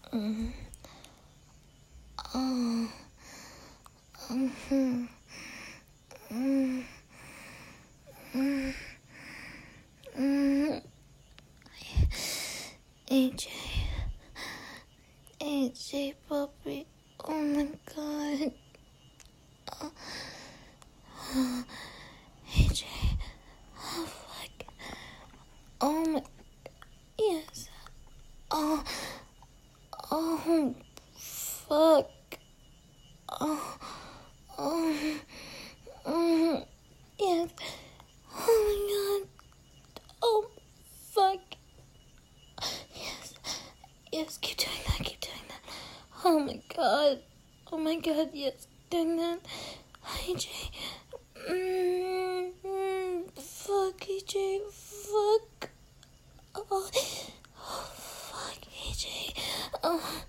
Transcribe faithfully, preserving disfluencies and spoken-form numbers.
Mm. Oh. Mm-hmm. Mm. Mm. Mm. A J. A J, puppy. Oh my god. Oh. Oh. A J. Oh, fuck. Oh my. Yes. Oh. Oh. Fuck. Oh. Oh. Oh. Yes. Oh my god. Oh. Fuck. Yes. Yes. Keep doing that. Keep doing that. Oh my god. Oh my god. Yes. Doing that. A J. Mm, fuck, A J. Fuck. Oh. Oh, fuck, A J. Oh.